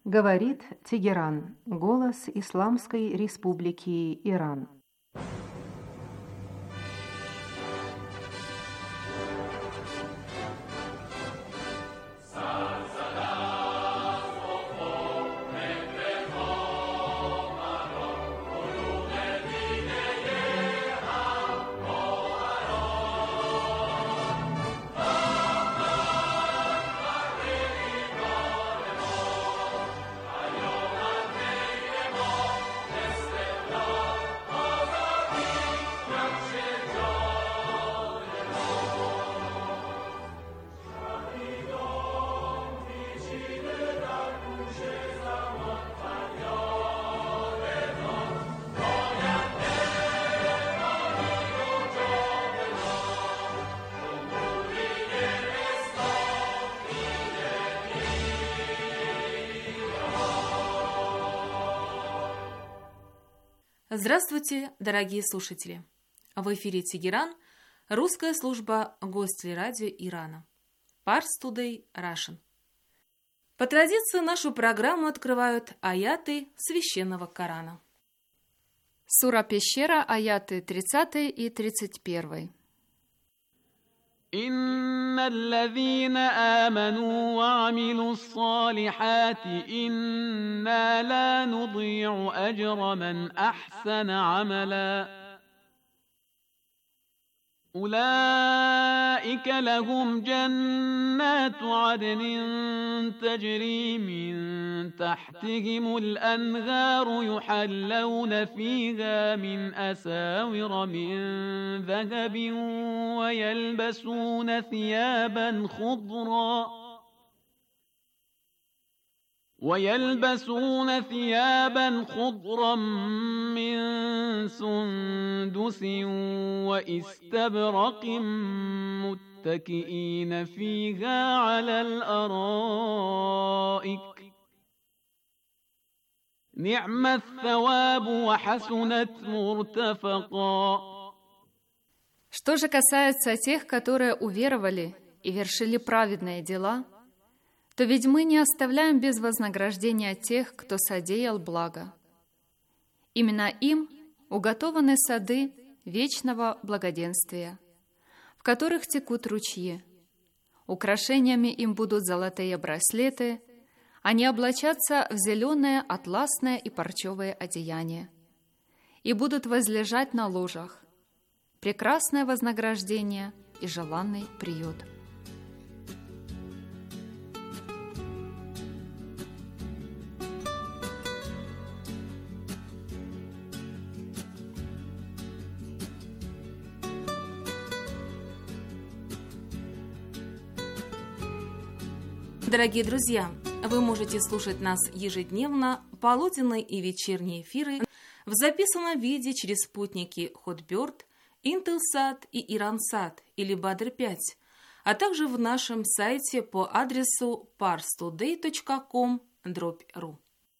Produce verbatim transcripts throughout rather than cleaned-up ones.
Говорит Тегеран, голос Исламской Республики Иран. Здравствуйте, дорогие слушатели! В эфире Тегеран, русская служба гостей радио Ирана. Pars Today Russian. По традиции нашу программу открывают аяты священного Корана. Сура Пещера, аяты тридцатый и тридцать первый. إن الذين آمنوا وعملوا الصالحات إنا لا نضيع أجر من أحسن عملا أولئك لهم جنات عدن تجري من تحتهم الأنهار يحلون فيها من أساور من ذهب ويلبسون ثيابا خضرا ويلبسون ثيابا خضرا من سندس واستبرق متكئين فيها على الأرائك نعم الثواب وحسنت مرتفقا. Что же касается тех, которые уверовали и вершили праведные дела, то ведь мы не оставляем без вознаграждения тех, кто содеял благо. Именно им уготованы сады вечного благоденствия, в которых текут ручьи. Украшениями им будут золотые браслеты, они облачатся в зеленое, атласное и парчевое одеяние и будут возлежать на ложах. Прекрасное вознаграждение и желанный приют. Дорогие друзья, вы можете слушать нас ежедневно, полуденные и вечерние эфиры в записанном виде через спутники Hotbird, Intelsat и Iransat или Badr пять, а также в нашем сайте по адресу pars today точка com дробь ру.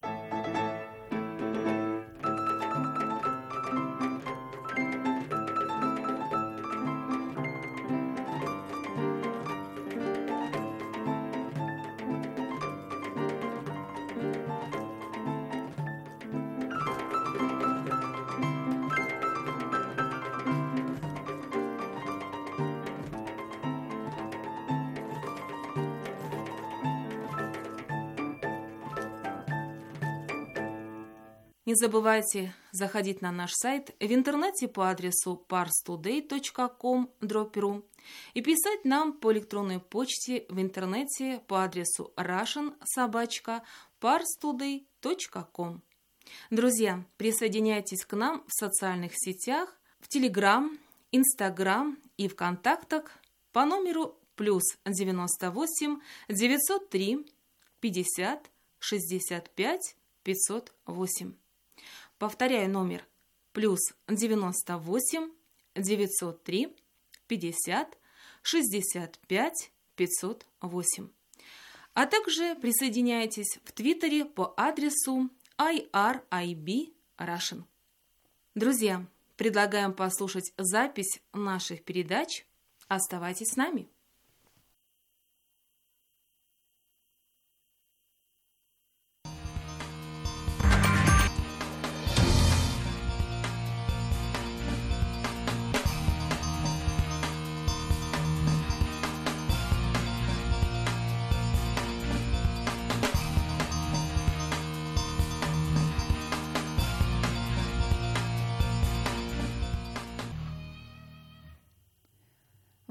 Не забывайте заходить на наш сайт в интернете по адресу pars today точка com дробь ру и писать нам по электронной почте в интернете по адресу russian собака pars today точка com. Друзья, присоединяйтесь к нам в социальных сетях, в Телеграм, Инстаграм и ВКонтактах по номеру плюс девяносто восемь девятьсот три пятьдесят шестьдесят пять пятьсот восемь. Повторяю номер плюс девяносто восемь девятьсот три пятьдесят шестьдесят пять пятьсот восемь. А также присоединяйтесь в Твиттере по адресу ай ар ай би Russian. Друзья, предлагаем послушать запись наших передач. Оставайтесь с нами.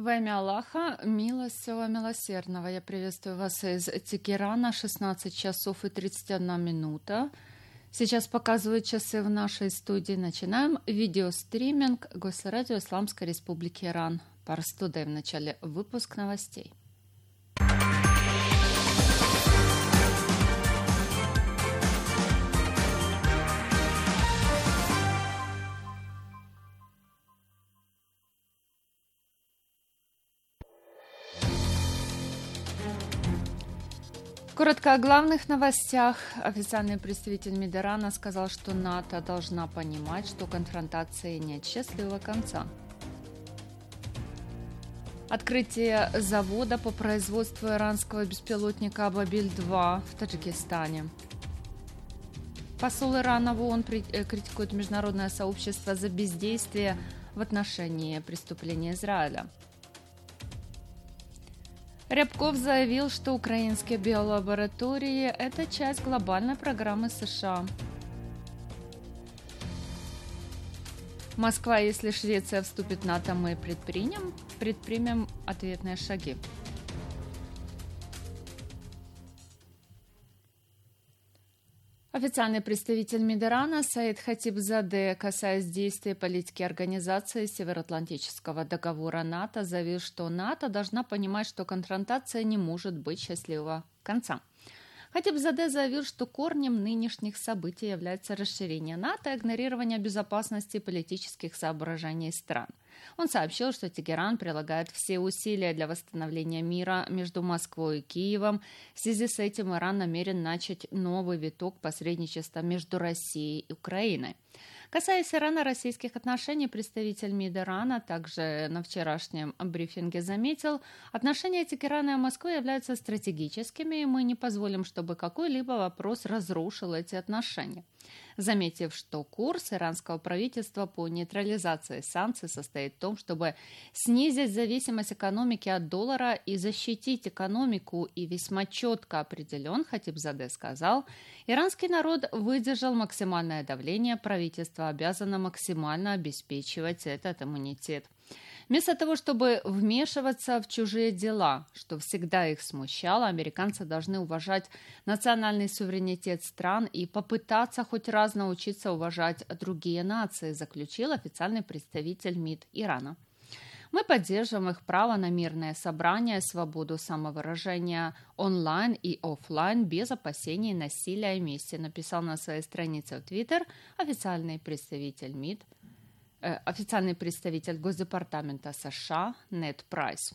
Во имя Аллаха, милостивого, милосердного, я приветствую вас из Тегерана, шестнадцать часов и тридцать одна минута. Сейчас показывают часы в нашей студии. Начинаем видеостриминг Госрадио Исламской Республики Иран. Pars Today в начале выпуск новостей. Коротко о главных новостях. Официальный представитель МИД Ирана сказал, что НАТО должна понимать, что конфронтации нет счастливого конца. Открытие завода по производству иранского беспилотника Абабиль-два в Таджикистане. Посол Ирана в ООН критикует международное сообщество за бездействие в отношении преступления Израиля. Рябков заявил, что украинские биолаборатории – это часть глобальной программы США. Москва, если Швеция вступит в НАТО, мы предпримем, предпримем ответные шаги. Официальный представитель МИД Ирана Саид Хатибзаде, касаясь действий политики организации Североатлантического договора НАТО, заявил, что НАТО должна понимать, что конфронтация не может быть счастливого конца. Хатибзаде заявил, что корнем нынешних событий является расширение НАТО и игнорирование безопасности и политических соображений стран. Он сообщил, что Тегеран прилагает все усилия для восстановления мира между Москвой и Киевом. В связи с этим Иран намерен начать новый виток посредничества между Россией и Украиной. Касаясь ирано-российских отношений, представитель МИД Ирана также на вчерашнем брифинге заметил, отношения Тегерана и Москвы являются стратегическими, и мы не позволим, чтобы какой-либо вопрос разрушил эти отношения. Заметив, что курс иранского правительства по нейтрализации санкций состоит в том, чтобы снизить зависимость экономики от доллара и защитить экономику, и весьма четко определен, Хатибзаде сказал, иранский народ выдержал максимальное давление, правительство обязано максимально обеспечивать этот иммунитет. Вместо того, чтобы вмешиваться в чужие дела, что всегда их смущало, американцы должны уважать национальный суверенитет стран и попытаться хоть раз научиться уважать другие нации, заключил официальный представитель МИД Ирана. Мы поддерживаем их право на мирное собрание, свободу самовыражения онлайн и офлайн без опасений насилия и мести, написал на своей странице в Твиттер официальный представитель МИД Официальный представитель Госдепартамента США Нед Прайс.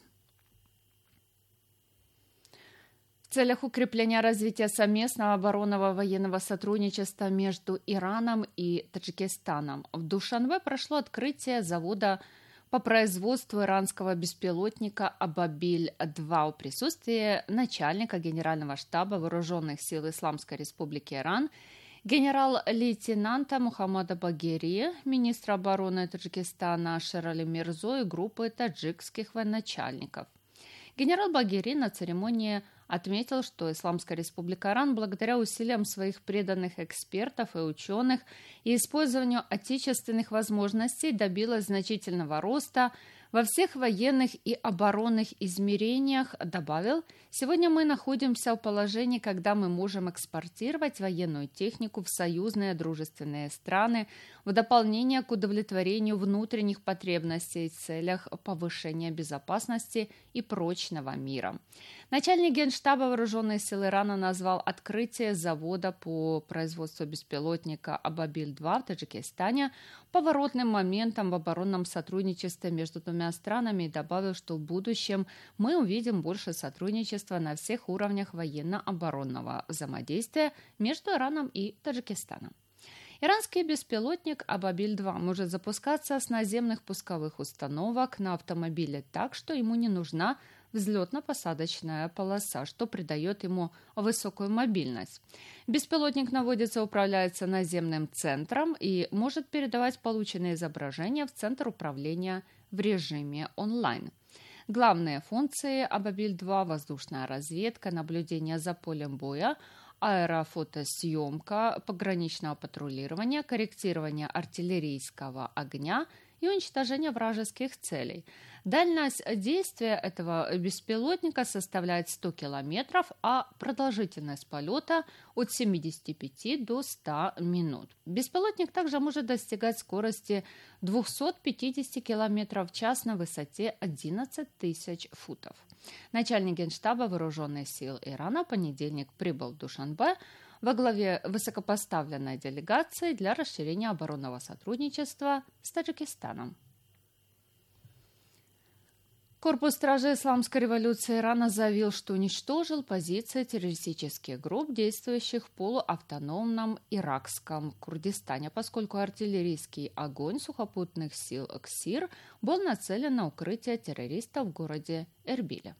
В целях укрепления развития совместного оборонного военного сотрудничества между Ираном и Таджикистаном в Душанбе прошло открытие завода по производству иранского беспилотника Абабиль-два в присутствии начальника Генерального штаба Вооруженных сил Исламской Республики Иран генерал-лейтенанта Мухаммада Багери, министра обороны Таджикистана Шерали Мирзо и группы таджикских военачальников. Генерал Багери на церемонии отметил, что Исламская Республика Иран благодаря усилиям своих преданных экспертов и ученых и использованию отечественных возможностей добилась значительного роста во всех военных и оборонных измерениях. Добавил, сегодня мы находимся в положении, когда мы можем экспортировать военную технику в союзные дружественные страны в дополнение к удовлетворению внутренних потребностей в целях повышения безопасности и прочного мира. Начальник Генштаба Вооруженных сил Ирана назвал открытие завода по производству беспилотника Абабиль-два в Таджикистане поворотным моментом в оборонном сотрудничестве между двумя странами и добавил, что в будущем мы увидим больше сотрудничества на всех уровнях военно-оборонного взаимодействия между Ираном и Таджикистаном. Иранский беспилотник Абабиль-два может запускаться с наземных пусковых установок на автомобиле так, что ему не нужна взлетно-посадочная полоса, что придает ему высокую мобильность. Беспилотник наводится и управляется наземным центром и может передавать полученные изображения в центр управления в режиме онлайн. Главные функции Абабиль-два – воздушная разведка, наблюдение за полем боя, аэрофотосъемка, пограничного патрулирования, корректирование артиллерийского огня и уничтожения вражеских целей. Дальность действия этого беспилотника составляет сто километров, а продолжительность полета от семидесяти пяти до ста минут. Беспилотник также может достигать скорости двухсот пятидесяти километров в час на высоте одиннадцать тысяч футов. Начальник Генштаба Вооруженных сил Ирана в понедельник прибыл в Душанбе во главе высокопоставленной делегации для расширения оборонного сотрудничества с Таджикистаном. Корпус стражей Исламской революции Ирана заявил, что уничтожил позиции террористических групп, действующих в полуавтономном иракском Курдистане, поскольку артиллерийский огонь сухопутных сил КСИР был нацелен на укрытие террористов в городе Эрбиле.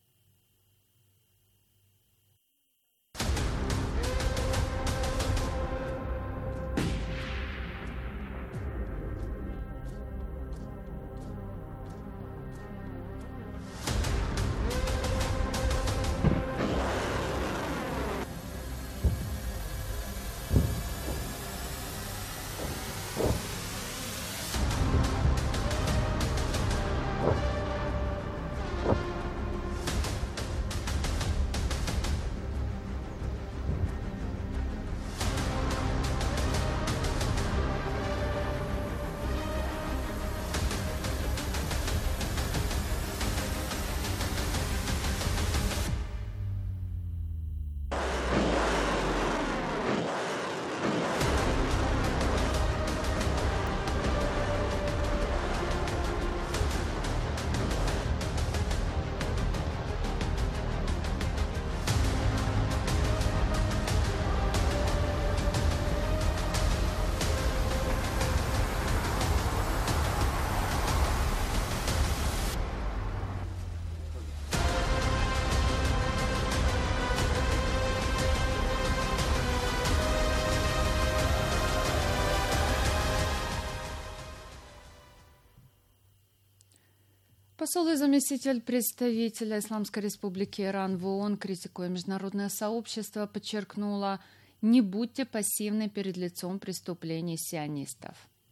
Посол и заместитель представителя Исламской Республики Иран в ООН, критикуя международное сообщество, подчеркнула: «Не будьте пассивны перед лицом преступлений сионистов».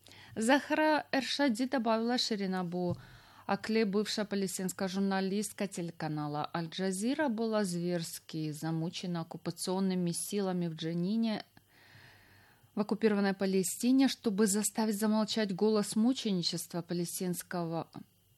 Захра Эршади добавила, Ширинабу Акле, бывшая палестинская журналистка телеканала Аль-Джазира, была зверски замучена оккупационными силами в Джанине, в оккупированной Палестине, чтобы заставить замолчать голос мученичества палестинского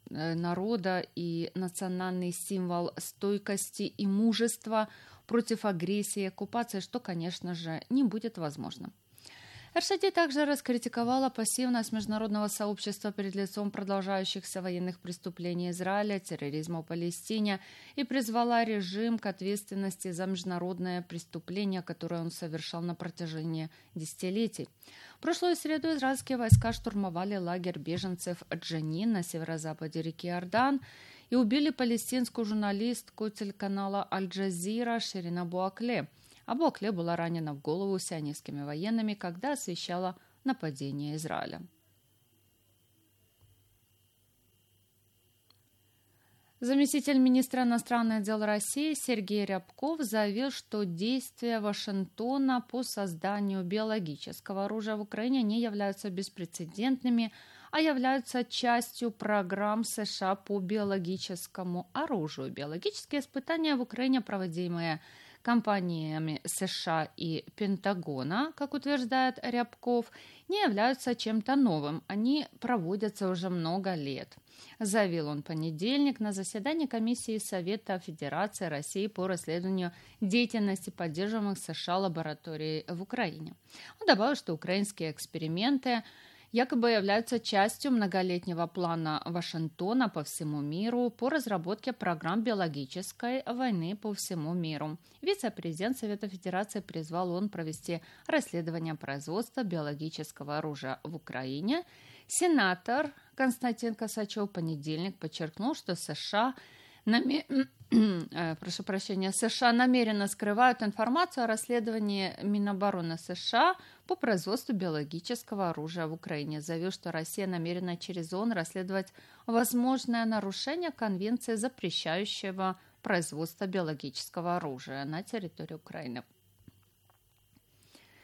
народа и национальный символ стойкости и мужества против агрессии и оккупации, что, конечно же, не будет возможным. Эршади также раскритиковала пассивность международного сообщества перед лицом продолжающихся военных преступлений Израиля, терроризма в Палестине и призвала режим к ответственности за международное преступление, которое он совершал на протяжении десятилетий. В прошлую среду израильские войска штурмовали лагерь беженцев Джанин на северо-западе реки Иордан и убили палестинскую журналистку телеканала Аль-Джазира Ширинабу Акле. Абу Акле была ранена в голову сионистскими военными, когда освещала нападение Израиля. Заместитель министра иностранных дел России Сергей Рябков заявил, что действия Вашингтона по созданию биологического оружия в Украине не являются беспрецедентными, а являются частью программ США по биологическому оружию. Биологические испытания в Украине, проводимые компаниями США и Пентагона, как утверждает Рябков, не являются чем-то новым. Они проводятся уже много лет, заявил он в понедельник на заседании комиссии Совета Федерации России по расследованию деятельности поддерживаемых США лабораторий в Украине. Он добавил, что украинские эксперименты якобы являются частью многолетнего плана Вашингтона по всему миру по разработке программ биологической войны по всему миру. Вице-президент Совета Федерации призвал ООН провести расследование производства биологического оружия в Украине. Сенатор Константин Косачев в понедельник подчеркнул, что США Наме... Прошу прощения, США намеренно скрывают информацию о расследовании Минобороны США по производству биологического оружия в Украине. Заявил, что Россия намерена через ООН расследовать возможное нарушение Конвенции, запрещающего производство биологического оружия на территории Украины.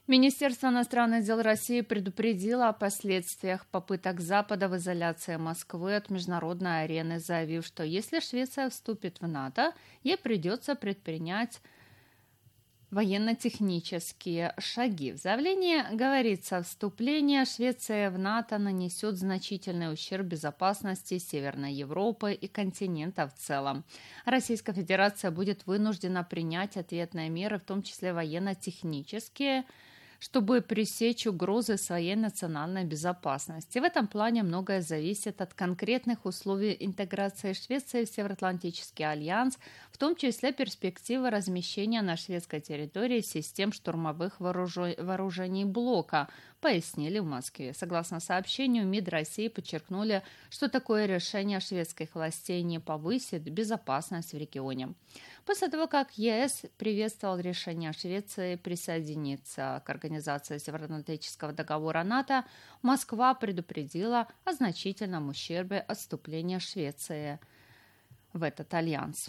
Министерство иностранных дел России предупредило о последствиях попыток Запада в изоляции Москвы от международной арены, заявив, что если Швеция вступит в НАТО, ей придется предпринять военно-технические шаги. В заявлении говорится, вступление Швеции в НАТО нанесет значительный ущерб безопасности Северной Европы и континента в целом. Российская Федерация будет вынуждена принять ответные меры, в том числе военно-технические, чтобы пресечь угрозы своей национальной безопасности. В этом плане многое зависит от конкретных условий интеграции Швеции в Североатлантический альянс, в том числе перспективы размещения на шведской территории систем штурмовых вооружений блока, пояснили в Москве. Согласно сообщению, МИД России подчеркнули, что такое решение шведских властей не повысит безопасность в регионе. После того, как ЕС приветствовал решение Швеции присоединиться к организации Североатлантического договора НАТО, Москва предупредила о значительном ущербе от вступления Швеции в этот альянс.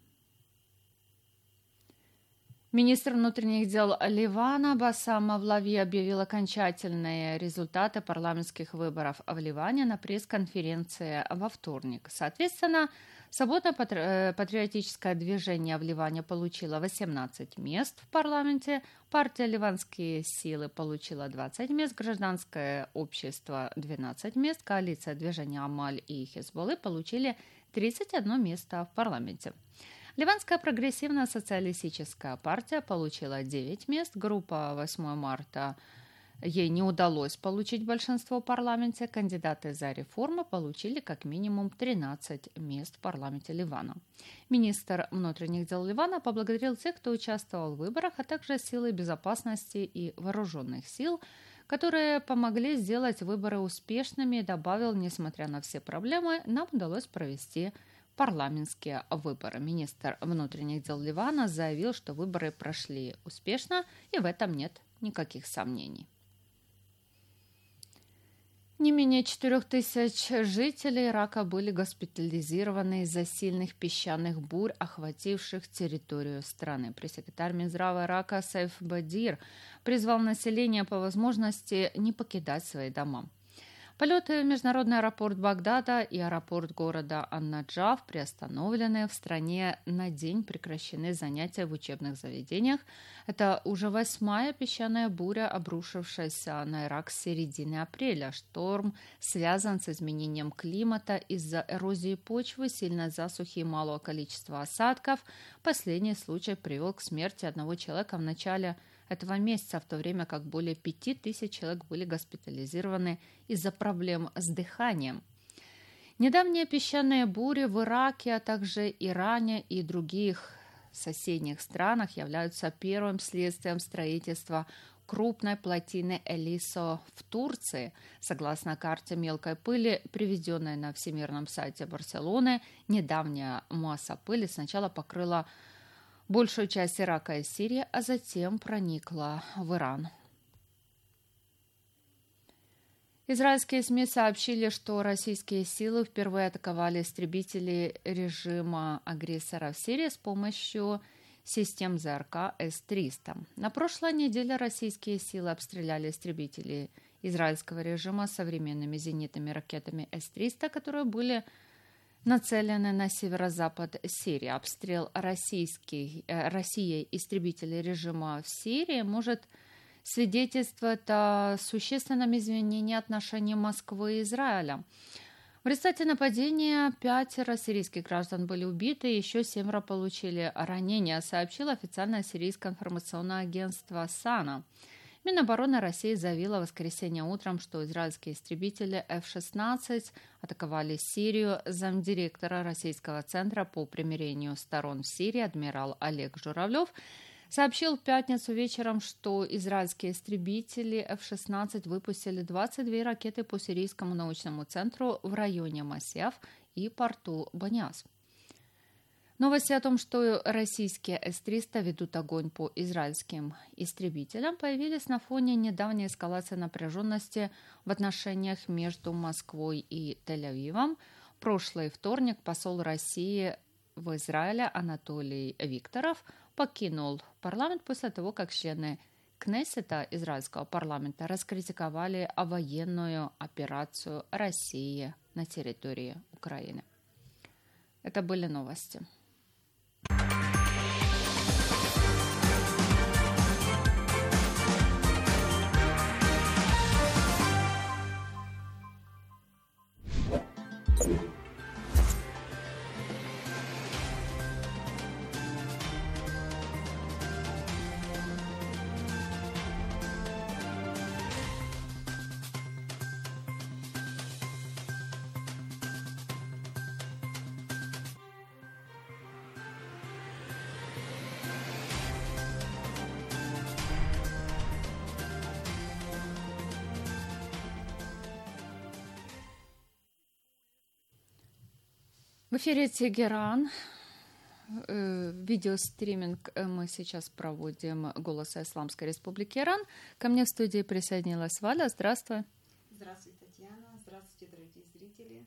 Министр внутренних дел Ливана Басам Мавлави объявил окончательные результаты парламентских выборов в Ливане на пресс-конференции во вторник. Соответственно, свободно-патриотическое движение в Ливане получило восемнадцать мест в парламенте, партия «Ливанские силы» получила двадцать мест, гражданское общество двенадцать мест, коалиция движения «Амаль» и «Хизболлы» получили тридцать одно место в парламенте. Ливанская прогрессивно-социалистическая партия получила девять мест, группа восьмое марта ей не удалось получить большинство в парламенте, кандидаты за реформы получили как минимум тринадцать мест в парламенте Ливана. Министр внутренних дел Ливана поблагодарил тех, кто участвовал в выборах, а также силы безопасности и вооруженных сил, которые помогли сделать выборы успешными, и добавил, несмотря на все проблемы, нам удалось провести парламентские выборы. Министр внутренних дел Ливана заявил, что выборы прошли успешно, и в этом нет никаких сомнений. Не менее четырех тысяч жителей Ирака были госпитализированы из-за сильных песчаных бурь, охвативших территорию страны. Пресс-секретарь Минздрава Ирака Сайф Бадир призвал население по возможности не покидать свои дома. Полеты в международный аэропорт Багдада и аэропорт города Ан-Наджаф приостановлены. В стране на день прекращены занятия в учебных заведениях. Это уже восьмая песчаная буря, обрушившаяся на Ирак с середины апреля. Шторм связан с изменением климата из-за эрозии почвы, сильной засухи и малого количества осадков. Последний случай привел к смерти одного человека в начале этого месяца, в то время как более пяти тысяч человек были госпитализированы из-за проблем с дыханием. Недавние песчаные бури в Ираке, а также Иране и других соседних странах являются первым следствием строительства крупной плотины Элисо в Турции. Согласно карте мелкой пыли, приведенной на всемирном сайте Барселоны, недавняя масса пыли сначала покрыла большую часть Ирака и Сирии, а затем проникла в Иран. Израильские СМИ сообщили, что российские силы впервые атаковали истребители режима агрессора в Сирии с помощью систем ЗРК С триста. На прошлой неделе российские силы обстреляли истребители израильского режима современными зенитными ракетами С триста, которые были нацелены на северо-запад Сирии. Обстрел российских, э, Россией истребителей режима в Сирии может свидетельствовать о существенном изменении отношений Москвы и Израиля. В результате нападения пятеро сирийских граждан были убиты, еще семеро получили ранения, сообщило официальное сирийское информационное агентство САНА. Минобороны России заявила в воскресенье утром, что израильские истребители эф шестнадцать атаковали Сирию. Замдиректора Российского центра по примирению сторон в Сирии адмирал Олег Журавлев сообщил в пятницу вечером, что израильские истребители эф шестнадцать выпустили двадцать две ракеты по сирийскому научному центру в районе Масяф и порту Баниас. Новости о том, что российские С триста ведут огонь по израильским истребителям, появились на фоне недавней эскалации напряженности в отношениях между Москвой и Тель-Авивом. Прошлый вторник посол России в Израиле Анатолий Викторов покинул парламент после того, как члены Кнессета, израильского парламента, раскритиковали военную операцию России на территории Украины. Это были новости. В эфире Тегеран. Видеостриминг мы сейчас проводим «Голоса Исламской Республики Иран». Ко мне в студии присоединилась Валя. Здравствуй. Здравствуй, Татьяна. Здравствуйте, дорогие зрители.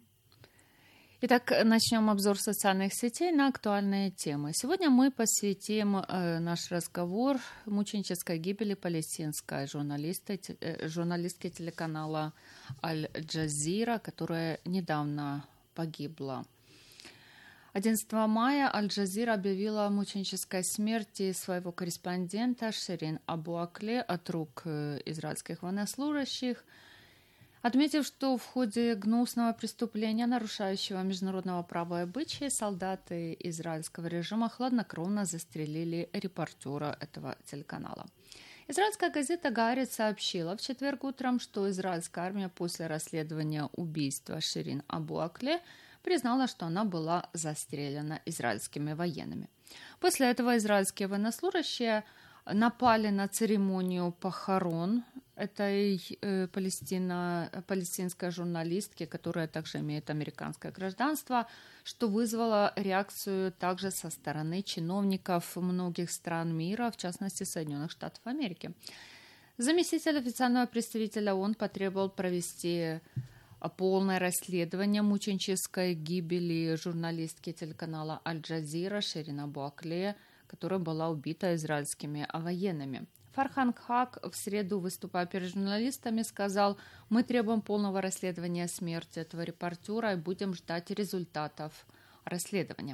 Итак, начнем обзор социальных сетей на актуальные темы. Сегодня мы посвятим э, наш разговор мученической гибели палестинской журналисты, э, журналистки телеканала Аль-Джазира, которая недавно погибла. одиннадцатого мая Аль-Джазира объявила о мученической смерти своего корреспондента Ширин Абу-Акле от рук израильских военнослужащих, отметив, что в ходе гнусного преступления, нарушающего международного права и обычаи, солдаты израильского режима хладнокровно застрелили репортера этого телеканала. Израильская газета «Гаарец» сообщила в четверг утром, что израильская армия после расследования убийства Ширин Абу-Акле признала, что она была застрелена израильскими военными. После этого израильские военнослужащие напали на церемонию похорон этой э, палестино, палестинской журналистки, которая также имеет американское гражданство, что вызвало реакцию также со стороны чиновников многих стран мира, в частности Соединенных Штатов Америки. Заместитель официального представителя ООН потребовал провести полное расследование мученической гибели журналистки телеканала Аль-Джазира Ширин Абу-Акле, которая была убита израильскими военными. Фархан Кхак в среду, выступая перед журналистами, сказал: «Мы требуем полного расследования смерти этого репортера и будем ждать результатов расследования».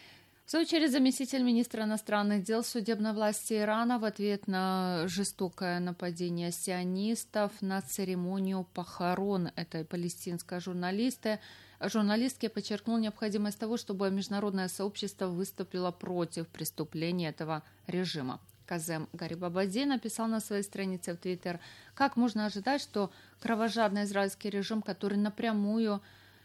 В свою очередь, заместитель министра иностранных дел судебной власти Ирана в ответ на жестокое нападение сионистов на церемонию похорон этой палестинской журналисты, журналистки подчеркнул необходимость того, чтобы международное сообщество выступило против преступлений этого режима. Казем Гарибабади написал на своей странице в Твиттер: «Как можно ожидать, что кровожадный израильский режим, который напрямую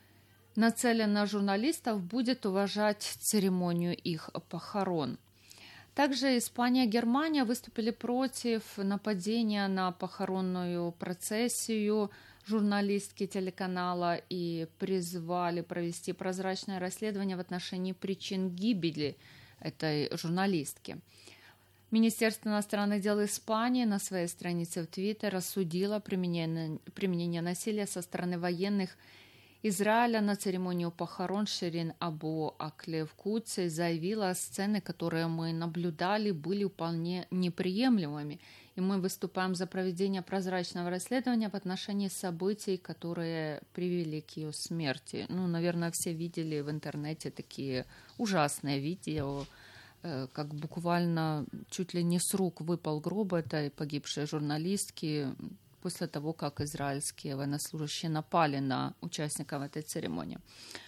нацелен на журналистов, будет уважать церемонию их похорон?» Также Испания и Германия выступили против нападения на похоронную процессию журналистки телеканала и призвали провести прозрачное расследование в отношении причин гибели этой журналистки. Министерство иностранных дел Испании на своей странице в Твиттер осудило применение, применение насилия со стороны военных Израиля на церемонию похорон Ширин Абу-Акле в Кудсе, заявила: «Сцены, которые мы наблюдали, были вполне неприемлемыми, и мы выступаем за проведение прозрачного расследования в отношении событий, которые привели к ее смерти». Ну, наверное, все видели в интернете такие ужасные видео, как буквально чуть ли не с рук выпал гроб этой погибшей журналистки после того, как израильские военнослужащие напали на участников этой церемонии.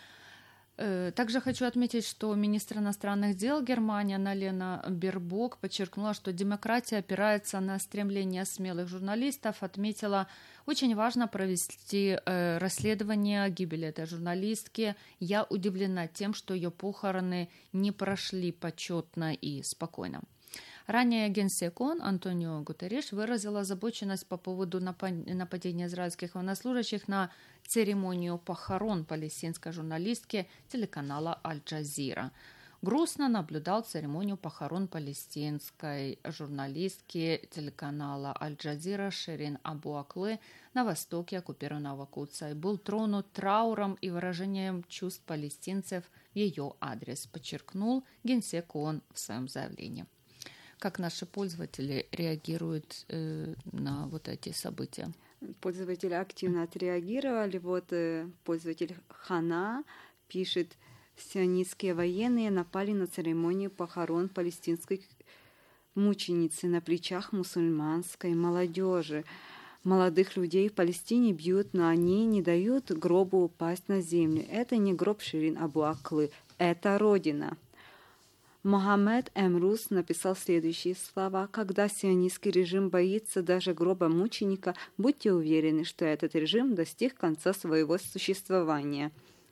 Также хочу отметить, что министр иностранных дел Германии Анна-Лена Бербок подчеркнула, что демократия опирается на стремление смелых журналистов, отметила: «Очень важно провести э, расследование гибели этой журналистки. Я удивлена тем, что ее похороны не прошли почетно и спокойно». Ранее генсек ООН Антонио Гутерриш выразил озабоченность по поводу нападения израильских военнослужащих на церемонию похорон палестинской журналистки телеканала Аль-Джазира. Грустно наблюдал церемонию похорон палестинской журналистки телеканала Аль-Джазира Ширин Абу-Акле на востоке оккупированного Кудса и был тронут трауром и выражением чувств палестинцев в ее адрес, подчеркнул генсек ООН в своем заявлении. Как наши пользователи реагируют э, на вот эти события? Пользователи активно отреагировали. Вот э, пользователь Хана пишет: сионистские военные напали на церемонию похорон палестинской мученицы на плечах мусульманской молодежи. Молодых людей в Палестине бьют, но они не дают гробу упасть на землю. Это не гроб Ширин Абу Аклы, это Родина. Мохаммед Эмрус написал следующие слова: «Когда сионистский режим боится даже гроба мученика, будьте уверены, что этот режим достиг конца своего существования».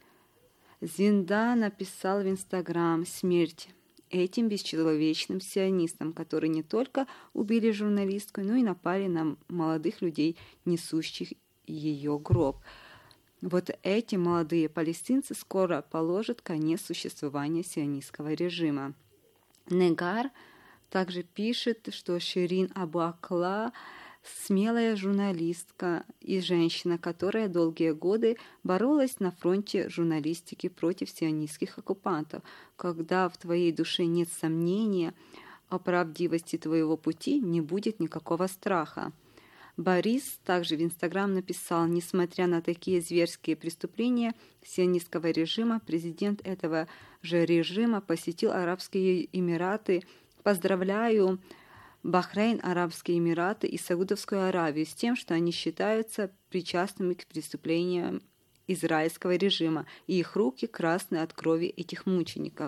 Зинда написал в Инстаграм: «Смерть этим бесчеловечным сионистам, которые не только убили журналистку, но и напали на молодых людей, несущих ее гроб. Вот эти молодые палестинцы скоро положат конец существованию сионистского режима». Негар также пишет, что Ширин Абу Акла — смелая журналистка и женщина, которая долгие годы боролась на фронте журналистики против сионистских оккупантов. Когда в твоей душе нет сомнения о правдивости твоего пути, не будет никакого страха. Борис также в Инстаграм написал: несмотря на такие зверские преступления сионистского режима, президент этого же режима посетил Арабские Эмираты. Поздравляю Бахрейн, Арабские Эмираты и Саудовскую Аравию с тем, что они считаются причастными к преступлениям израильского режима, и их руки красны от крови этих мучеников.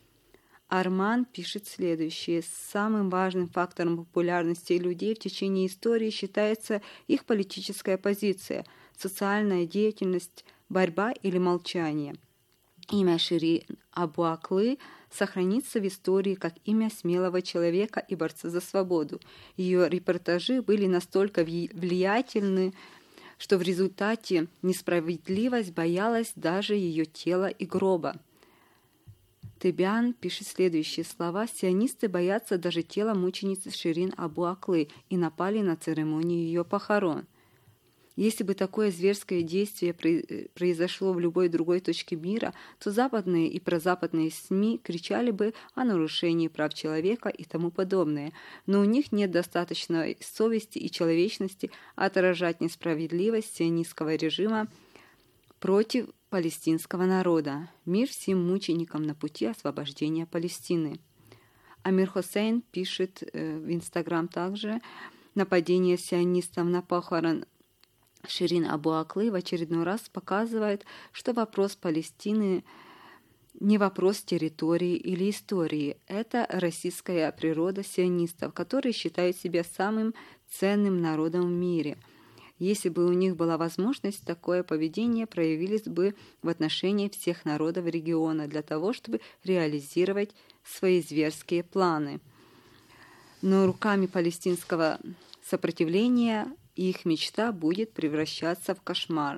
Арман пишет следующее: самым важным фактором популярности людей в течение истории считается их политическая позиция, социальная деятельность, борьба или молчание. Имя Ширин Абу Аклы сохранится в истории как имя смелого человека и борца за свободу. Ее репортажи были настолько влиятельны, что в результате несправедливость боялась даже ее тела и гроба. Тебян пишет следующие слова: «Сионисты боятся даже тела мученицы Ширин Абу Аклы и напали на церемонию ее похорон». Если бы такое зверское действие произошло в любой другой точке мира, то западные и прозападные СМИ кричали бы о нарушении прав человека и тому подобное, но у них нет достаточной совести и человечности отражать несправедливость сионистского режима против палестинского народа. Мир всем мученикам на пути освобождения Палестины. Амир Хусейн пишет э, в Инстаграм также: нападение сионистов на похорон Ширин Абу Аклы в очередной раз показывает, что вопрос Палестины не вопрос территории или истории. Это российская природа сионистов, которые считают себя самым ценным народом в мире. Если бы у них была возможность, такое поведение проявилось бы в отношении всех народов региона для того, чтобы реализовать свои зверские планы. Но руками палестинского сопротивления их мечта будет превращаться в кошмар.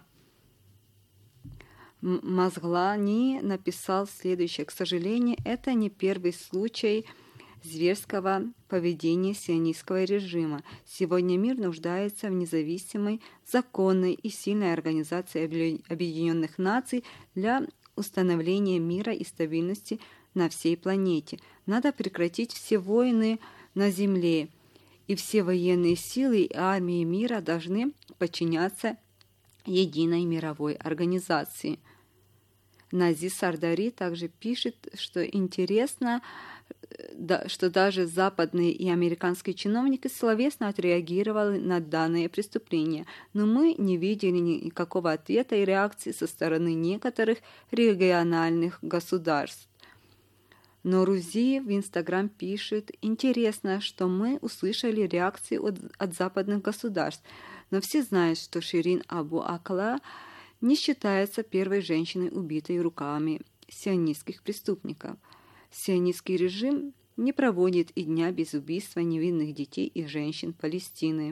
Мазглани написал следующее: «К сожалению, это не первый случай зверского поведения сионистского режима. Сегодня мир нуждается в независимой, законной и сильной организации Объединенных Наций для установления мира и стабильности на всей планете. Надо прекратить все войны на земле, и все военные силы и армии мира должны подчиняться единой мировой организации». Нази Сардари также пишет, что интересно, что даже западные и американские чиновники словесно отреагировали на данные преступления, но мы не видели никакого ответа и реакции со стороны некоторых региональных государств. Но Рузи в Инстаграм пишет: интересно, что мы услышали реакции от, от западных государств, но все знают, что Ширин Абу Акла не считается первой женщиной, убитой руками сионистских преступников. Сионистский режим не проводит и дня без убийства невинных детей и женщин Палестины.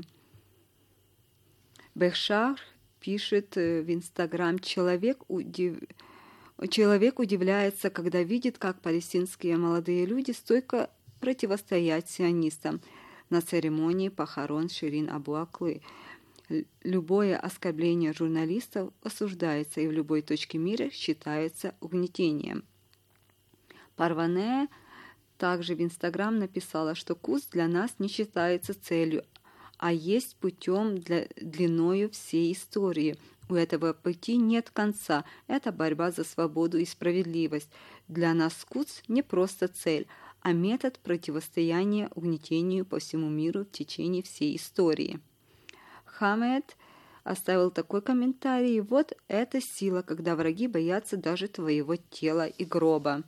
Бехшар пишет в Инстаграм: человек удив... Человек удивляется, когда видит, как палестинские молодые люди стойко противостоят сионистам на церемонии похорон Ширин Абу Аклы. Любое оскорбление журналистов осуждается и в любой точке мира считается угнетением. Парване также в Инстаграм написала, что Кудс для нас не считается целью, а есть путем для длиною всей истории. У этого пути нет конца. Это борьба за свободу и справедливость. Для нас Кудс не просто цель, а метод противостояния угнетению по всему миру в течение всей истории. Хамед оставил такой комментарий: «Вот это сила, когда враги боятся даже твоего тела и гроба».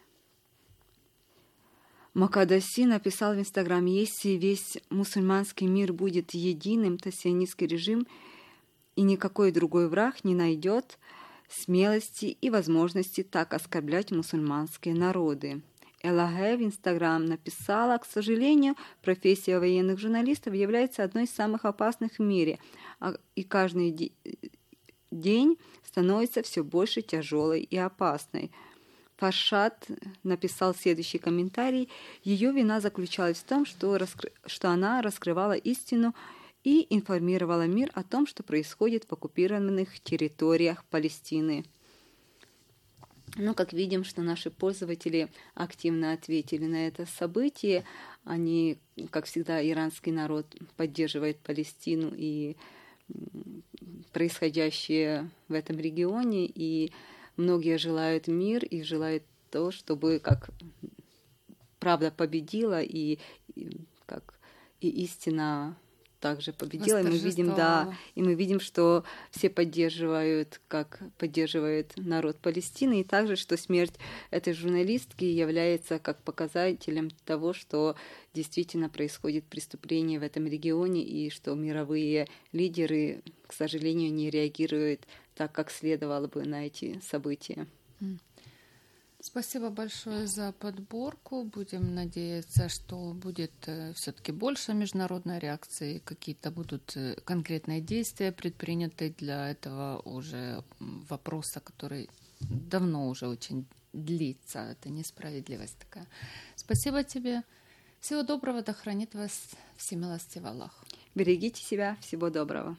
Макадаси написал в Инстаграм: «Если весь мусульманский мир будет единым, то сионистский режим и никакой другой враг не найдет смелости и возможности так оскорблять мусульманские народы». Элахе в Инстаграм написала: «К сожалению, профессия военных журналистов является одной из самых опасных в мире, и каждый де- день становится все больше тяжелой и опасной». Фаршад написал следующий комментарий: «Ее вина заключалась в том, что, раскры... что она раскрывала истину и информировала мир о том, что происходит в оккупированных территориях Палестины». Ну, как видим, что наши пользователи активно ответили на это событие. Они, как всегда, иранский народ поддерживает Палестину и происходящее в этом регионе, и многие желают мир и желают то, чтобы как правда победила и, и как и истина также победила. И мы видим, да, и мы видим, что все поддерживают, как поддерживает народ Палестины, и также, что смерть этой журналистки является как показателем того, что действительно происходит преступление в этом регионе, и что мировые лидеры, к сожалению, не реагируют так, как следовало бы на эти события. Спасибо большое за подборку. Будем надеяться, что будет э, все-таки больше международной реакции, какие-то будут э, конкретные действия предприняты для этого уже вопроса, который давно уже очень длится. Это несправедливость такая. Спасибо тебе. Всего доброго, да хранит вас всемилостивый Аллах. Берегите себя. Всего доброго.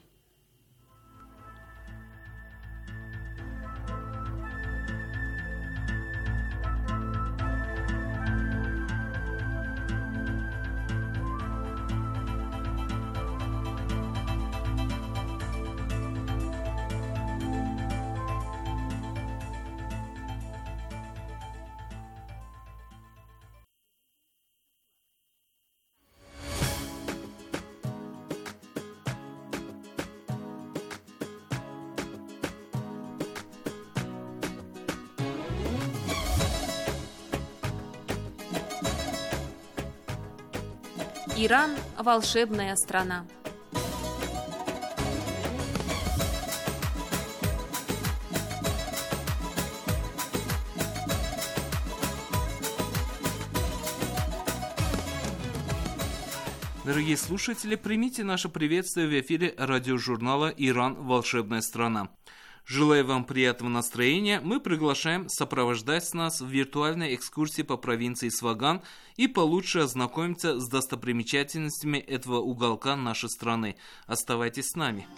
Иран – волшебная страна. Дорогие слушатели, примите наше приветствие в эфире радиожурнала «Иран. Волшебная страна». Желая вам приятного настроения, мы приглашаем сопровождать нас в виртуальной экскурсии по провинции Сваган и получше ознакомиться с достопримечательностями этого уголка нашей страны. Оставайтесь с нами.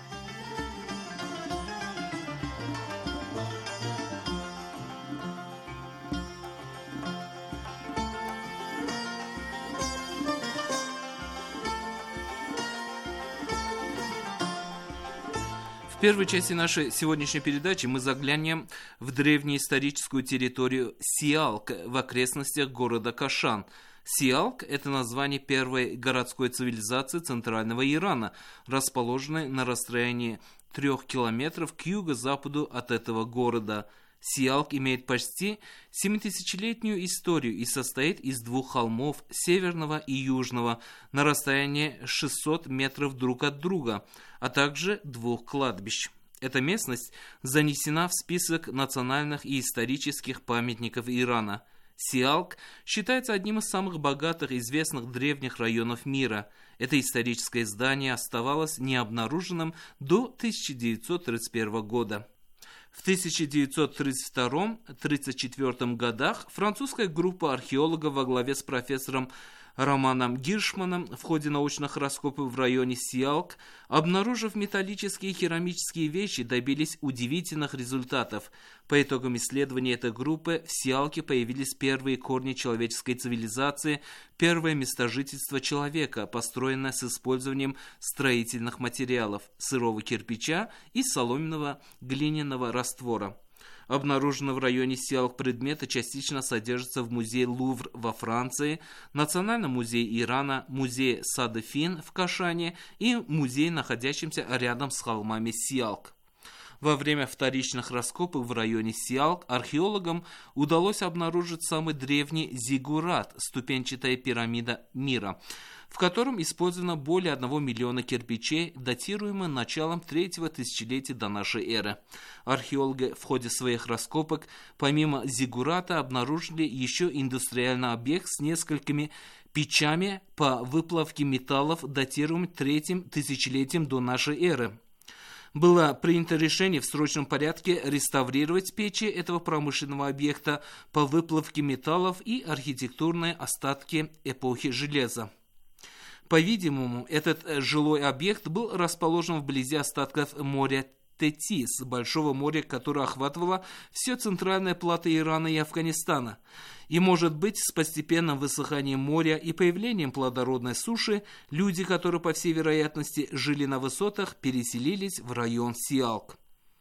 В первой части нашей сегодняшней передачи мы заглянем в древнеисторическую территорию Сиалк в окрестностях города Кашан. Сиалк – это название первой городской цивилизации центрального Ирана, расположенной на расстоянии трех километров к юго-западу от этого города. Сиалк имеет почти семитысячелетнюю историю и состоит из двух холмов, северного и южного, на расстоянии шестьсот метров друг от друга, а также двух кладбищ. Эта местность занесена в список национальных и исторических памятников Ирана. Сиалк считается одним из самых богатых и известных древних районов мира. Это историческое здание оставалось необнаруженным до тысяча девятьсот тридцать первого года. В тысяча девятьсот тридцать втором — тридцать четвёртом годах французская группа археологов во главе с профессором Романом Гиршманом в ходе научных раскопов в районе Сиалк, обнаружив металлические и керамические вещи, добились удивительных результатов. По итогам исследований этой группы в Сиалке появились первые корни человеческой цивилизации, первое место жительства человека, построенное с использованием строительных материалов, сырого кирпича и соломенного глиняного раствора. Обнаруженные в районе Сиалк предметы частично содержатся в музее Лувр во Франции, Национальном музее Ирана, музее Саде-Фин в Кашане и музее, находящемся рядом с холмами Сиалк. Во время вторичных раскопок в районе Сиалк археологам удалось обнаружить самый древний зиггурат, ступенчатая пирамида мира, в котором использовано более одного миллиона кирпичей, датируемых началом третьего тысячелетия до нашей эры. Археологи в ходе своих раскопок помимо зиггурата обнаружили еще индустриальный объект с несколькими печами по выплавке металлов, датируемым третьим тысячелетием до нашей эры. Было принято решение в срочном порядке реставрировать печи этого промышленного объекта по выплавке металлов и архитектурные остатки эпохи железа. По-видимому, этот жилой объект был расположен вблизи остатков моря Тетис, большого моря, которое охватывало все центральное плато Ирана и Афганистана. И, может быть, с постепенным высыханием моря и появлением плодородной суши, люди, которые, по всей вероятности, жили на высотах, переселились в район Сиалк.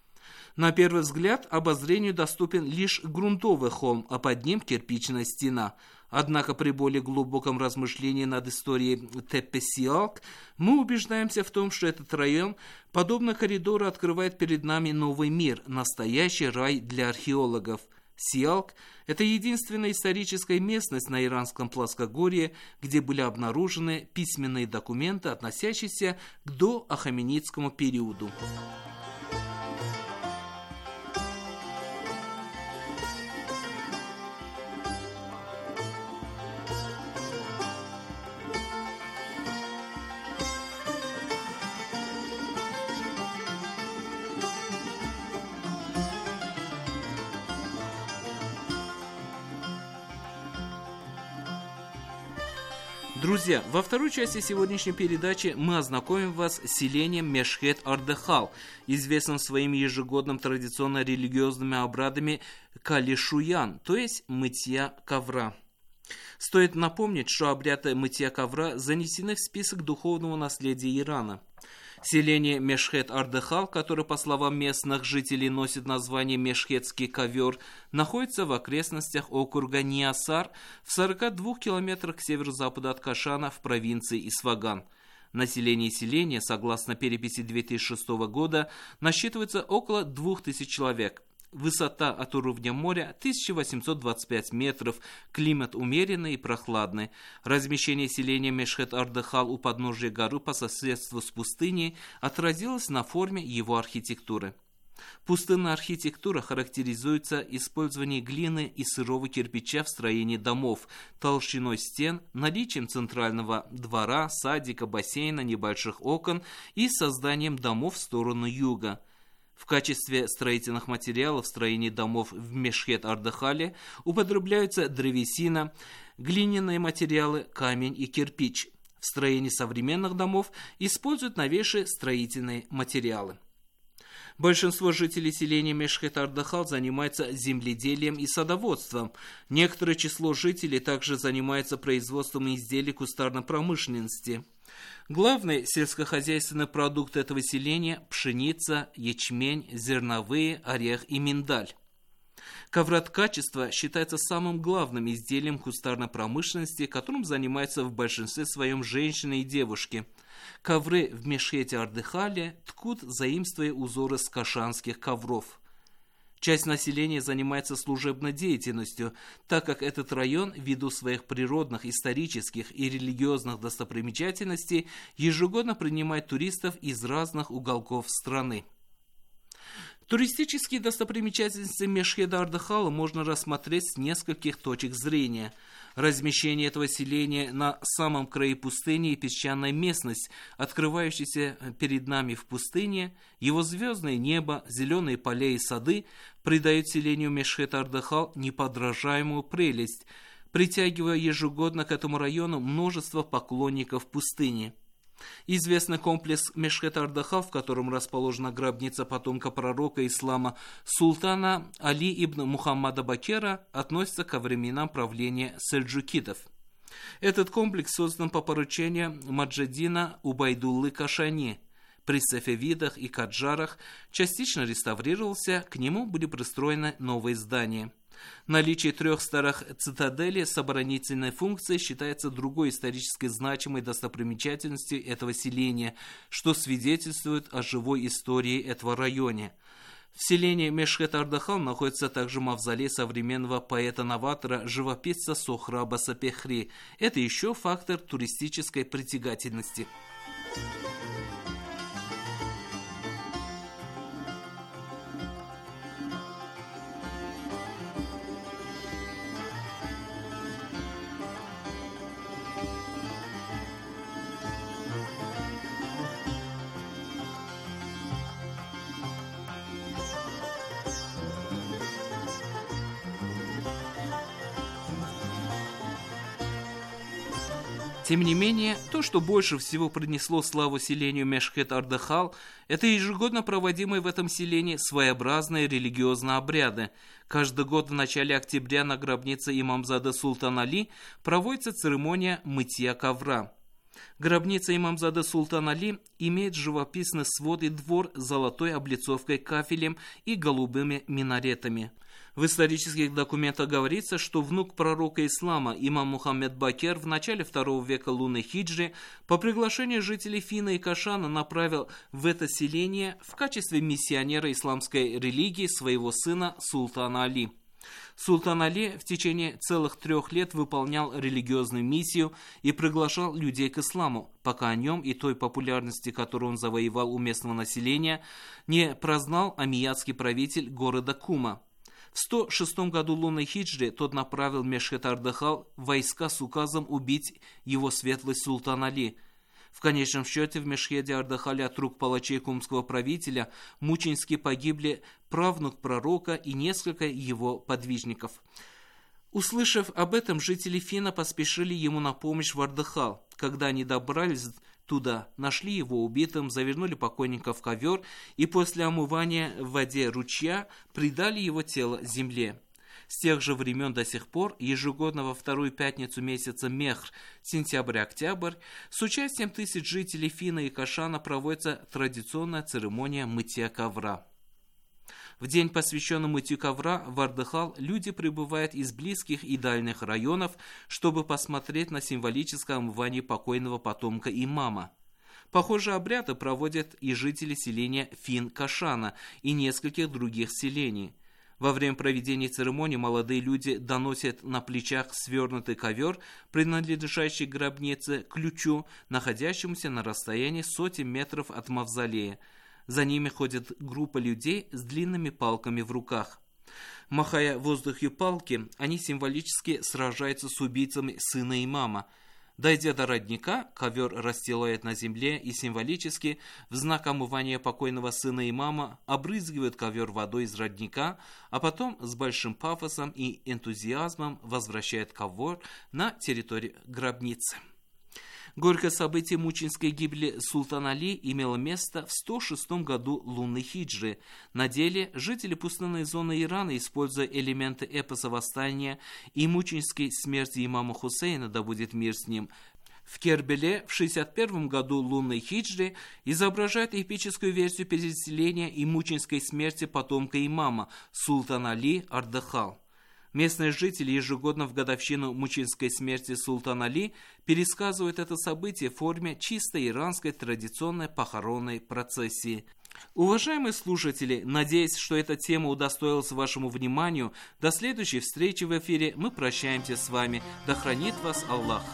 На первый взгляд, обозрению доступен лишь грунтовый холм, а под ним кирпичная стена. Однако при более глубоком размышлении над историей Теппе-Сиалк мы убеждаемся в том, что этот район, подобно коридору, открывает перед нами новый мир, настоящий рай для археологов. Сиалк – это единственная историческая местность на иранском плоскогорье, где были обнаружены письменные документы, относящиеся к доахаменидскому периоду. Друзья, во второй части сегодняшней передачи мы ознакомим вас с селением Мешхет-Ардехал, известным своими ежегодным традиционно-религиозными обрядами Калишуян, то есть мытья ковра. Стоит напомнить, что обряды мытья ковра занесены в список духовного наследия Ирана. Селение Мешхет-Ардехал, которое, по словам местных жителей, носит название Мешхетский ковер, находится в окрестностях округа Ниасар в сорока двух километрах к северо-западу от Кашана в провинции Исфаган. Население селения, согласно переписи две тысячи шестого года, насчитывается около двух тысяч человек. Высота от уровня моря тысяча восемьсот двадцать пять метров, климат умеренный и прохладный. Размещение селения Мешхет-Ардехал у подножия горы по соседству с пустыней отразилось на форме его архитектуры. Пустынная архитектура характеризуется использованием глины и сырого кирпича в строении домов, толщиной стен, наличием центрального двора, садика, бассейна, небольших окон и созданием домов в сторону юга. В качестве строительных материалов в строении домов в Мешхет-Ардехале употребляются древесина, глиняные материалы, камень и кирпич. В строении современных домов используют новейшие строительные материалы. Большинство жителей селения Мешхет-Ардехал занимается земледелием и садоводством. Некоторое число жителей также занимается производством изделий кустарной промышленности. Главные сельскохозяйственные продукты этого селения – пшеница, ячмень, зерновые, орех и миндаль. Ковроткачество считается самым главным изделием кустарной промышленности, которым занимаются в большинстве своем женщины и девушки. Ковры в Мешхете-Ардехале ткут, заимствуя узоры с кашанских ковров. Часть населения занимается служебной деятельностью, так как этот район, ввиду своих природных, исторических и религиозных достопримечательностей, ежегодно принимает туристов из разных уголков страны. Туристические достопримечательности Мешхет-Ардехала можно рассмотреть с нескольких точек зрения. Размещение этого селения на самом краю пустыни и песчаная местность, открывающаяся перед нами в пустыне, его звездное небо, зеленые поля и сады придают селению Мешхет-Ардехал неподражаемую прелесть. притягивая ежегодно к этому району множество поклонников пустыни. Известный комплекс Мешхет-Ардахал, в котором расположена гробница потомка пророка ислама султана Али ибн Мухаммада Бакера, относится ко временам правления сельджукидов. Этот комплекс создан по поручению Маджаддина Убайдуллы Кашани. При сафавидах и каджарах частично реставрировался, к нему были пристроены новые здания. Наличие трех старых цитаделей с оборонительной функцией считается другой исторически значимой достопримечательностью этого селения, что свидетельствует о живой истории этого района. В селении Мешхет-Ардахал находится также мавзолей современного поэта-новатора, живописца Сохраба Сапехри. Это еще фактор туристической притягательности. Тем не менее, то, что больше всего принесло славу селению Мешхет-Ардахал, это ежегодно проводимые в этом селении своеобразные религиозные обряды. Каждый год в начале октября на гробнице имамзады Султан Али проводится церемония мытья ковра. Гробница имамзады Султан Али имеет живописный свод и двор с золотой облицовкой кафелем и голубыми минаретами. В исторических документах говорится, что внук пророка ислама, имам Мухаммед Бакер, в начале второго века лунной хиджры по приглашению жителей Фина и Кашана направил в это селение в качестве миссионера исламской религии своего сына Султана Али. Султан Али в течение целых трех лет выполнял религиозную миссию и приглашал людей к исламу, пока о нем и той популярности, которую он завоевал у местного населения, не прознал амиядский правитель города Кума. В сто шестом году лунной хиджры тот направил в Мешхет-Ардахал войска с указом убить его светлость Султан Али. В конечном счете в Мешхете-Ардахале от рук палачей кумского правителя мученически погибли правнук пророка и несколько его подвижников. Услышав об этом, жители Фина поспешили ему на помощь в Ардахал. Когда они добрались туда, нашли его убитым, завернули покойника в ковер и после омывания в воде ручья предали его тело земле. С тех же времен до сих пор, ежегодно во вторую пятницу месяца Мехр, сентябрь-октябрь, с участием тысяч жителей Фина и Кашана проводится традиционная церемония мытья ковра. В день, посвященный мытью ковра, в Ардахал люди прибывают из близких и дальних районов, чтобы посмотреть на символическое омывание покойного потомка имама. Похожие обряды проводят и жители селения Фин-Кашана и нескольких других селений. Во время проведения церемонии молодые люди доносят на плечах свернутый ковер, принадлежащий гробнице, ключу, находящемуся на расстоянии сотен метров от мавзолея. За ними ходит группа людей с длинными палками в руках. Махая в воздухе палки, они символически сражаются с убийцами сына имама. Дойдя до родника, ковер расстилают на земле и символически, в знак омывания покойного сына имама, обрызгивают ковер водой из родника, а потом с большим пафосом и энтузиазмом возвращают ковер на территорию гробницы. Горькое событие мученической гибели Султана Али имело место в сто шестом году лунной хиджры. На деле жители пустынной зоны Ирана, используя элементы эпоса восстания и мученической смерти имама Хусейна, да будет мир с ним, в Кербеле в шестьдесят первом году лунной хиджры изображает эпическую версию переселения и мученической смерти потомка имама Султана Али Ардахал. Местные жители ежегодно в годовщину мученической смерти Султана Али пересказывают это событие в форме чисто иранской традиционной похоронной процессии. Уважаемые слушатели, надеясь, что эта тема удостоилась вашему вниманию, до следующей встречи в эфире мы прощаемся с вами. Да хранит вас Аллах!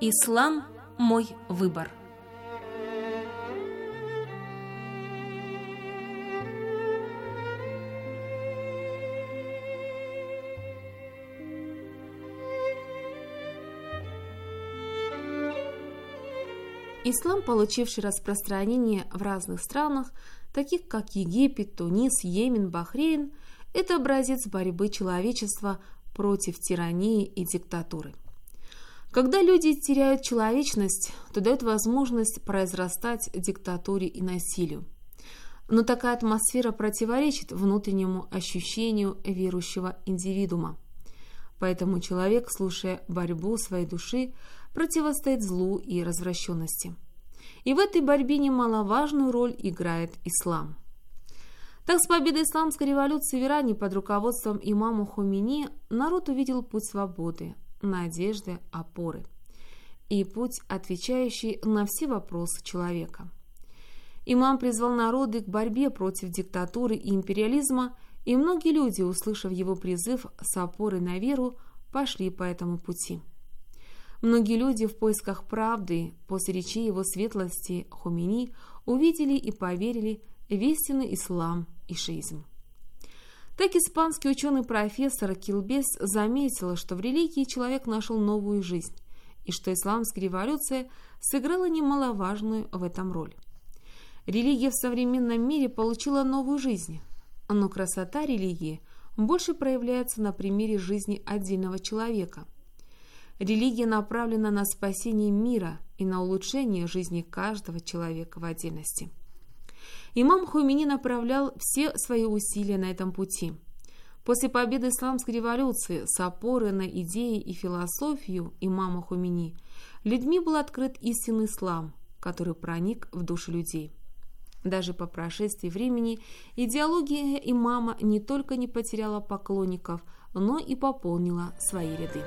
Ислам – мой выбор. Ислам, получивший распространение в разных странах, таких как Египет, Тунис, Йемен, Бахрейн, это образец борьбы человечества против тирании и диктатуры. Когда люди теряют человечность, то дают возможность произрастать диктатуре и насилию. Но такая атмосфера противоречит внутреннему ощущению верующего индивидуума. Поэтому человек, слушая борьбу своей души, противостоит злу и развращенности. И в этой борьбе немаловажную роль играет ислам. Так, с победой исламской революции в Иране под руководством имама Хомейни народ увидел путь свободы, надежды, опоры и путь, отвечающий на все вопросы человека. Имам призвал народы к борьбе против диктатуры и империализма, и многие люди, услышав его призыв с опорой на веру, пошли по этому пути. Многие люди в поисках правды после речи его светлости Хомейни увидели и поверили в истинный ислам и шиизм. Так испанский ученый-профессор Килбес заметил, что в религии человек нашел новую жизнь, и что исламская революция сыграла немаловажную в этом роль. Религия в современном мире получила новую жизнь, но красота религии больше проявляется на примере жизни отдельного человека. Религия направлена на спасение мира и на улучшение жизни каждого человека в отдельности. Имам Хомейни направлял все свои усилия на этом пути. После победы исламской революции с опорой на идеи и философию имама Хомейни людьми был открыт истинный ислам, который проник в души людей. Даже по прошествии времени идеология имама не только не потеряла поклонников, но и пополнила свои ряды.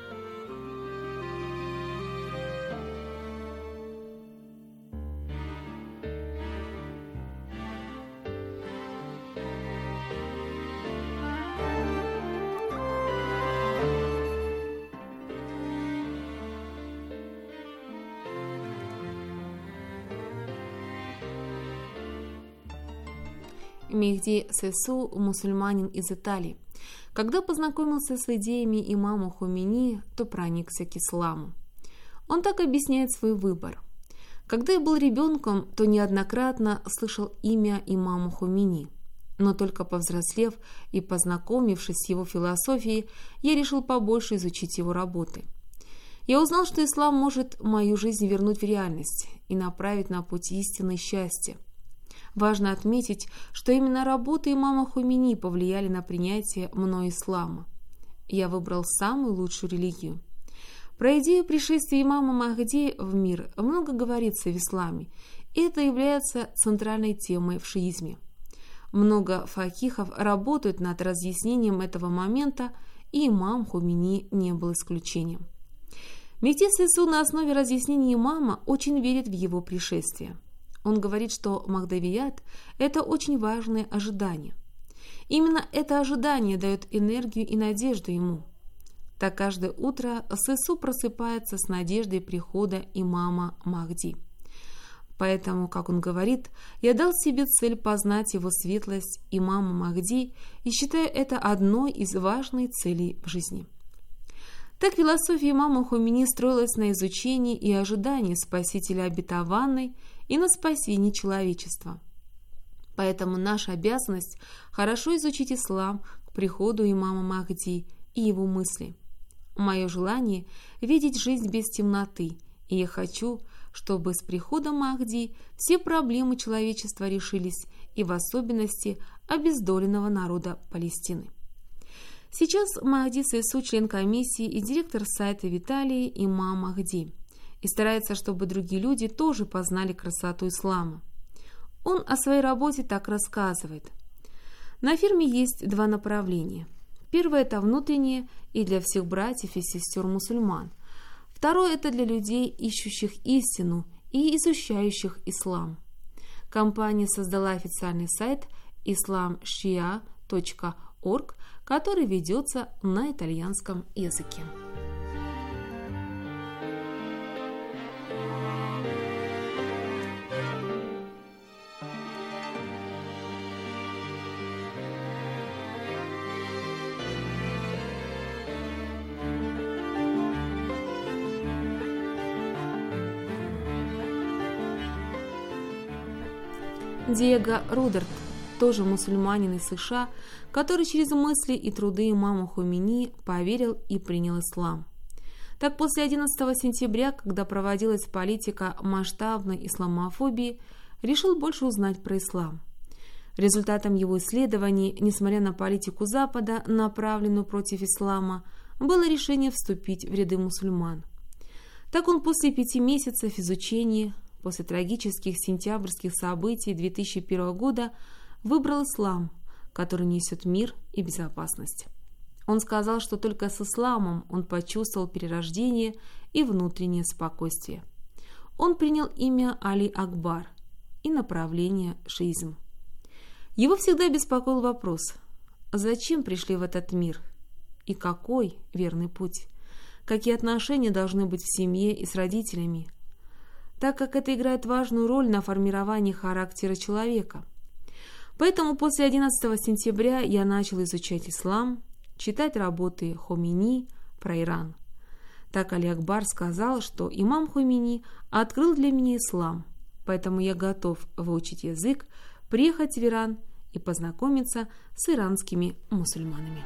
Мехди Сесу, мусульманин из Италии, когда познакомился с идеями имама Хомейни, то проникся к исламу. Он так объясняет свой выбор. Когда я был ребенком, то неоднократно слышал имя имама Хомейни, но только повзрослев и познакомившись с его философией, я решил побольше изучить его работы. Я узнал, что ислам может мою жизнь вернуть в реальность и направить на путь истины и счастья. Важно отметить, что именно работы имама Хомейни повлияли на принятие мной ислама. Я выбрал самую лучшую религию. Про идею пришествия имама Махди в мир много говорится в исламе, и это является центральной темой в шиизме. Много факихов работают над разъяснением этого момента, и имам Хомейни не был исключением. Мехди Сесу на основе разъяснений имама очень верит в его пришествие. Он говорит, что Махдавият – это очень важное ожидание. Именно это ожидание дает энергию и надежду ему. Так каждое утро Сесу просыпается с надеждой прихода имама Махди. Поэтому, как он говорит, я дал себе цель познать его светлость имама Махди и считаю это одной из важных целей в жизни. Так философия имама Хомейни строилась на изучении и ожидании Спасителя обетованной и на спасении человечества. Поэтому наша обязанность хорошо изучить ислам к приходу имама Махди и его мысли. Мое желание – видеть жизнь без темноты, и я хочу, чтобы с приходом Махди все проблемы человечества решились, и в особенности обездоленного народа Палестины. Сейчас Махди Сесу член комиссии и директор сайта в Италии имам Махди, и старается, чтобы другие люди тоже познали красоту ислама. Он о своей работе так рассказывает. На фирме есть два направления. Первое – это внутреннее и для всех братьев и сестер мусульман. Второе – это для людей, ищущих истину и изучающих ислам. Компания создала официальный сайт ислам шиа точка орг, который ведется на итальянском языке. Диего Рудерт, тоже мусульманин из США, который через мысли и труды имама Хомейни поверил и принял ислам. Так, после одиннадцатого сентября, когда проводилась политика масштабной исламофобии, решил больше узнать про ислам. Результатом его исследований, несмотря на политику Запада, направленную против ислама, было решение вступить в ряды мусульман. Так он после пяти месяцев изучения, после трагических сентябрьских событий две тысячи первого года, выбрал ислам, который несет мир и безопасность. Он сказал, что только с исламом он почувствовал перерождение и внутреннее спокойствие. Он принял имя Али Акбар и направление шиизм. Его всегда беспокоил вопрос: зачем пришли в этот мир и какой верный путь? Какие отношения должны быть в семье и с родителями? Так как это играет важную роль на формировании характера человека. Поэтому после одиннадцатого сентября я начал изучать ислам, читать работы Хомейни про Иран. Так Али Акбар сказал, что имам Хомейни открыл для меня ислам, поэтому я готов выучить язык, приехать в Иран и познакомиться с иранскими мусульманами.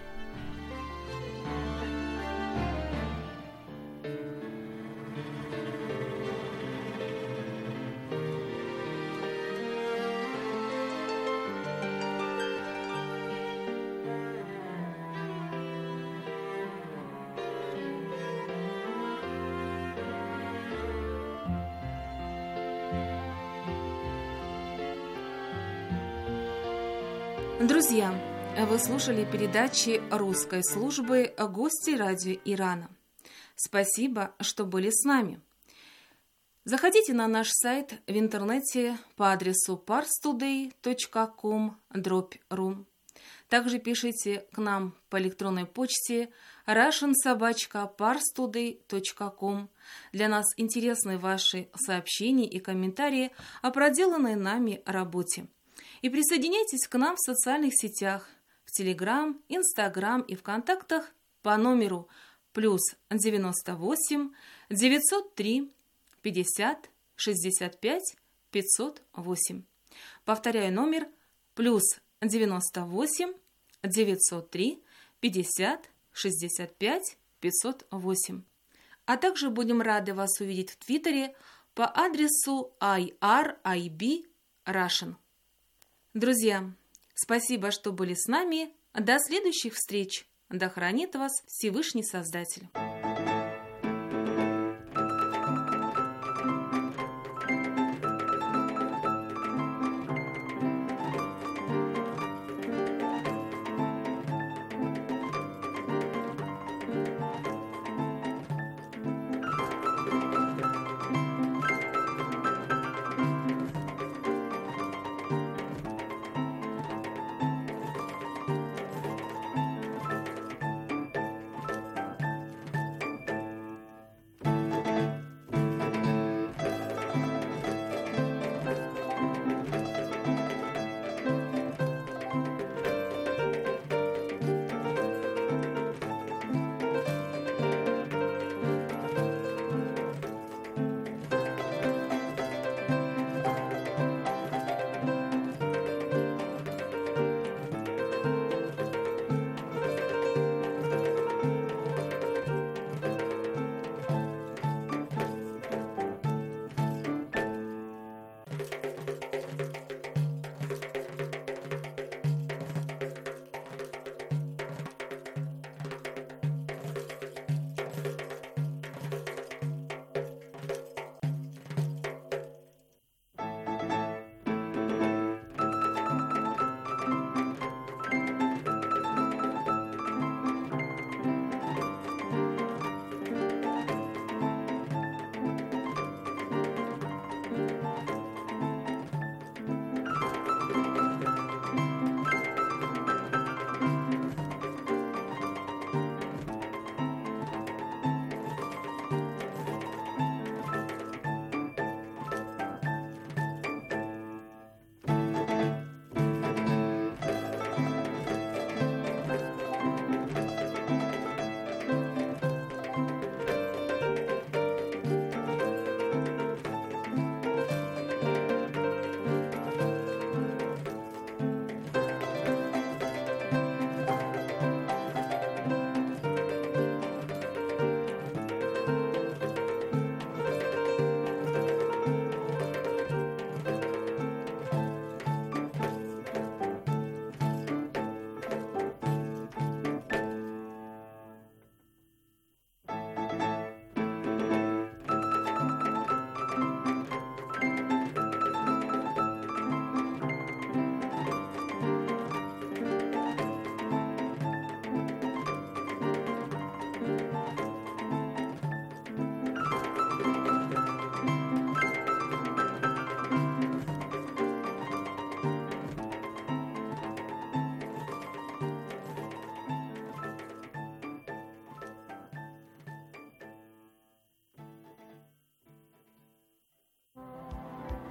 Друзья, вы слушали передачи русской службы «Гости радио Ирана». Спасибо, что были с нами. Заходите на наш сайт в интернете по адресу парстудей точка ком дробь ру. Также пишите к нам по электронной почте russian собака парстудей точка ком. Для нас интересны ваши сообщения и комментарии о проделанной нами работе. И присоединяйтесь к нам в социальных сетях, в Телеграм, Инстаграм и ВКонтактах по номеру плюс девяносто восемь девятьсот три пятьдесят шестьдесят пять пятьсот восемь. Повторяю номер плюс девяносто восемь девятьсот три пятьдесят шестьдесят пять пятьсот восемь. А также будем рады вас увидеть в Твиттере по адресу ай ар ай би Russian. Друзья, спасибо, что были с нами. До следующих встреч. Да хранит вас Всевышний Создатель.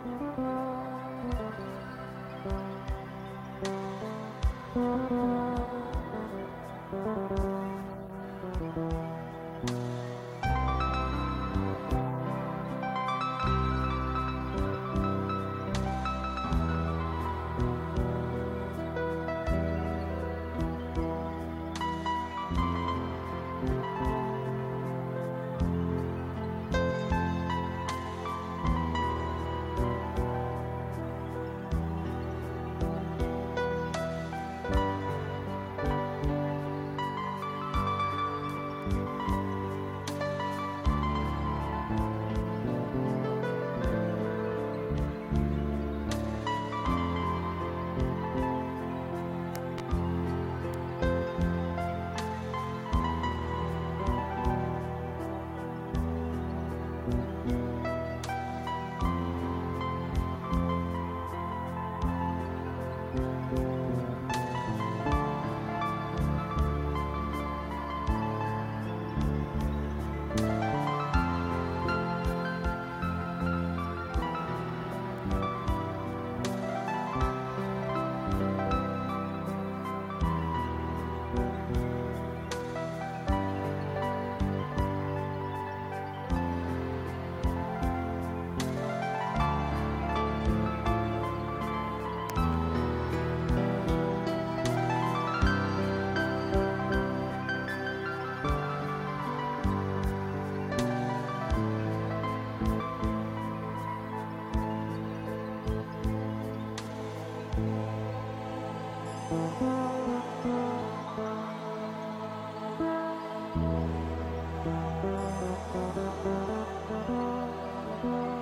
Thank you.